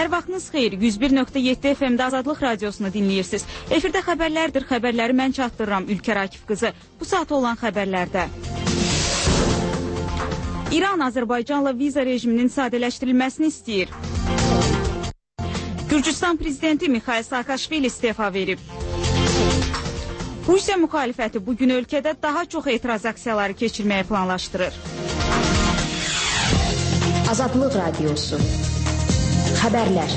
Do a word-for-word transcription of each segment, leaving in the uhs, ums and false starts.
Hər vaxtınız xeyir. yüz bir nöqtə yeddi F M-də Azadlıq Radiosunu dinləyirsiniz. Efirdə xəbərlərdir. Xəbərləri mən çatdırıram Ülker Akif qızı. Bu saat olan xəbərlərdə. İran Azərbaycanla viza rejiminin sadələşdirilməsini istəyir. Gürcüstan prezidenti Mikhail Saakashvili istefa verib. Rusiya müxalifəti bugün ölkədə daha çox etiraz aksiyaları keçirməyə planlaşdırır. Azadlıq Radiosu. Xəbərlər.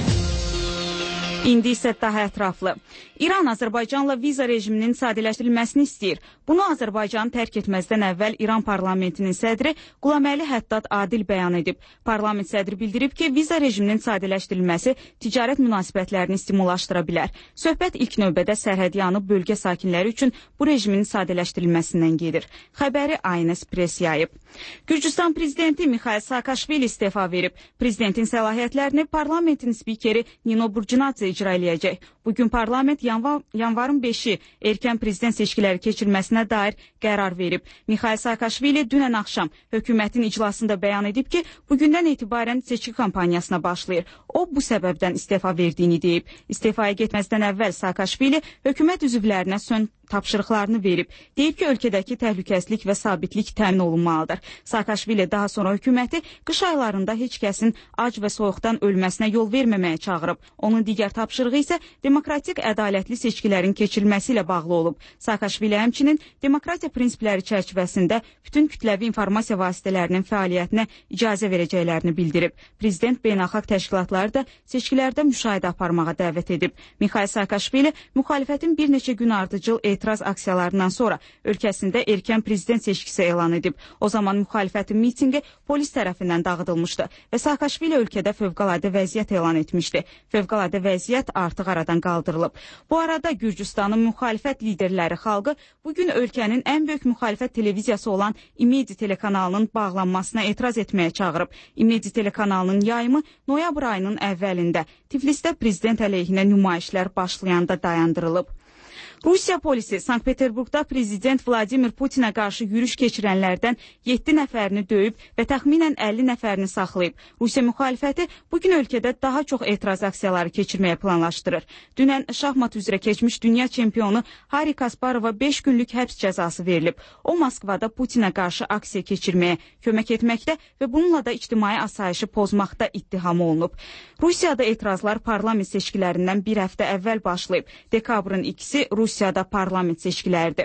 İndi isə daha ətraflı. İran Azərbaycanla viza rejiminin sadələşdirilməsini istəyir. Bunu Azərbaycanı tərk etməzdən əvvəl İran parlamentinin sədri Qulaməli Həddad Adil bəyan edib. Parlament sədri bildirib ki, viza rejiminin sadələşdirilməsi ticarət münasibətlərini stimullaşdıra bilər. Söhbət ilk növbədə sərhədyanı bölgə sakinləri üçün bu rejimin sadələşdirilməsindən gedir. Xəbəri Aynes Press yayıb. Gürcüstan prezidenti Mikhail Saakashvili istefa verib. Prezidentin səlahiyyətlərini parlamentin spikeri Nino Burcinadze icra eləyəcək. Bugün parlament yanvar, yanvarın beşi erkən prezident seçkiləri keçirilməsinə dair qərar verib. Mikhail Saakashvili dünən axşam hökumətin iclasında bəyan edib ki, bugündən etibarən seçki kampaniyasına başlayır. O, bu səbəbdən istefa verdiyini deyib. İstefaya getməzdən əvvəl Saakashvili hökumət üzvlərinə son tapşırıqlarını verib. Deyib ki, ölkədəki təhlükəsizlik və sabitlik təmin olunmalıdır. Saakashvili daha sonra hökuməti qış aylarında heç kəsin ac və soyuqdan ölməsinə yol verməməyə çağırıb. Onun digər tapşırığı isə demokratik ədalətli seçkilərin keçirilməsi ilə bağlı olub. Saakashvili həmçinin demokratiya prinsipləri çərçivəsində bütün kütləvi informasiya vasitələrinin fəaliyyətinə icazə verəcəklərini bildirib. Prezident beynəlxalq təşkilatları da seçkilərdə müşahidə aparmağa dəvət edib. Mikhail Saakashvili müxalifətin bir neçə gün ardıcıl etiraz aksiyalarından sonra ölkəsində erkən prezident seçkisi elan edib. O zaman müxalifətin mitinqi polis tərəfindən dağıdılmışdı və Saakashvili ölkədə fövqəladə vəziyyət elan etmişdi. Fövqəladə vəziyyət artıq aradan qaldırılıb. Bu arada Gürcüstanın müxalifət liderləri xalqı bugün ölkənin ən böyük müxalifət televiziyası olan İmedi telekanalının bağlanmasına etiraz etməyə çağırıb. İmedi telekanalının yayımı noyabr ayının əvvəlində Tiflisdə prezident əleyhinə nümayişlər başlayanda dayandırılıb. Rusiya polisi Sankt-Peterburqda prezident Vladimir Putinə qarşı yürüş keçirənlərdən yeddi nəfərini döyüb və təxminən əlli nəfərini saxlayıb. Rusiya müxalifəti bugün ölkədə daha çox etiraz aksiyaları keçirməyə planlaşdırır. Dünən şahmat üzrə keçmiş dünya çempionu Hari Kasparova beş günlük həbs cəzası verilib. O, Moskvada Putinə qarşı aksiya keçirməyə kömək etməkdə və bununla da ictimai asayişi pozmaqda ittiham olunub. Rusiyada etirazlar parlament seçkilərindən bir həftə əvvəl başlayıb. Dekabrın ikisi Rusiyada parlament seçkiləridir.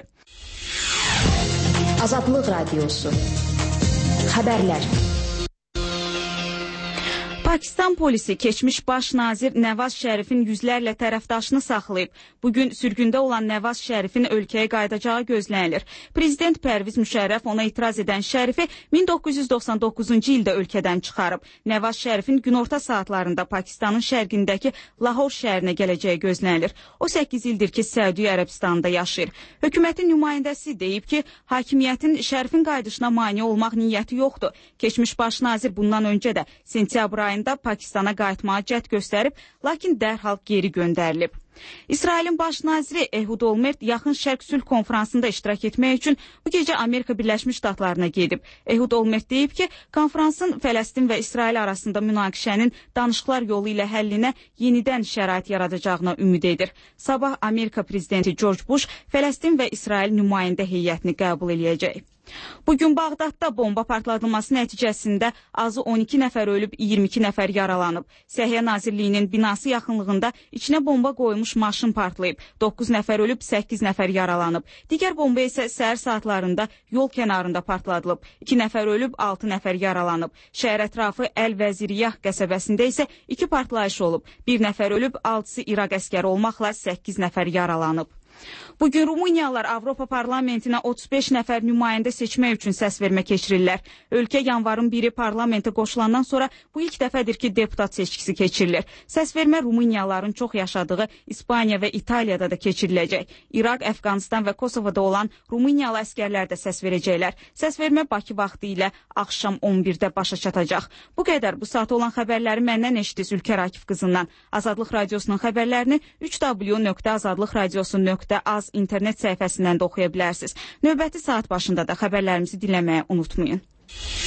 Azadlıq Radiosu. Xəbərlər. Pakistan polisi keçmiş baş nazir Nəvaz Şərifin yüzlərlə tərəfdaşını saxlayıb. Bugün sürgündə olan Nəvaz Şərifin ölkəyə qayıdacağı gözlənilir. Prezident Pərviz Müşərrəf ona itiraz edən Şərifi min doqquz yüz doxsan doqquzuncu ildə ölkədən çıxarıb. Nəvaz Şərifin günorta saatlarında Pakistanın şərqindəki Lahor şəhərinə gələcəyi gözlənilir. O səkkiz ildir ki, Səudiyyə Ərəbistanında yaşayır. Hökumətin nümayəndəsi deyib ki, hakimiyyətin Şərifin qayıdışına mane olmaq niyyəti yoxdur. Keçmiş baş nazir bundan öncə də sentyabr ayında Pakistana qayıtmağa cəhd göstərib, lakin dərhal geri göndərilib. İsrailin baş naziri Ehud Olmert Yaxın Şərq Sülh konferansında iştirak etmək üçün bu gecə Amerika Birləşmiş Ştatlarına gedib. Ehud Olmert deyib ki, konferansın Fələstin və İsrail arasında münaqişənin danışıqlar yolu ilə həllinə yenidən şərait yaradacağına ümid edir. Sabah Amerika prezidenti George Bush Fələstin və İsrail nümayəndə heyətini qəbul eləyəcək. Bugün Bağdadda bomba partladılması nəticəsində azı on iki nəfər ölüb, iyirmi iki nəfər yaralanıb. Səhiyyə Nazirliyinin binası yaxınlığında içinə bomba qoyulmuş maşın partlayıb. doqquz nəfər ölüb, səkkiz nəfər yaralanıb. Digər bomba isə səhər saatlarında yol kənarında partladılıb. iki nəfər ölüb, altı nəfər yaralanıb. Şəhər ətrafı Əl-Vəziriyah qəsəbəsində isə iki partlayış olub. bir nəfər ölüb, altısı İraq əskəri olmaqla səkkiz nəfər yaralanıb. Bugün Rumıniyalılar Avropa Parlamentinə otuz beş nəfər nümayəndə seçmək üçün səs vermə keçirirlər. Ölkə yanvarın biri parlamentə qoşulandan sonra bu ilk dəfədir ki, deputat seçkisi keçirilir. Səs vermə Rumıniyalıların çox yaşadığı İspaniya və İtaliyada da keçiriləcək. İraq, Əfqanistan və Kosovada olan Rumıniyalı əskərlər də səs verəcəklər. Səs vermə Bakı vaxtı ilə axşam on birdə başa çatacaq. Bu qədər bu saat olan xəbərləri məndən eşitdiniz Ülker Akif qızından. Azadlıq Radiosunun xəbərlərini üç w nöqtə azadlıq radiosu nöqtə az internet səhifəsindən də oxuya bilərsiniz. Növbəti saat başında da xəbərlərimizi dinləməyə unutmayın.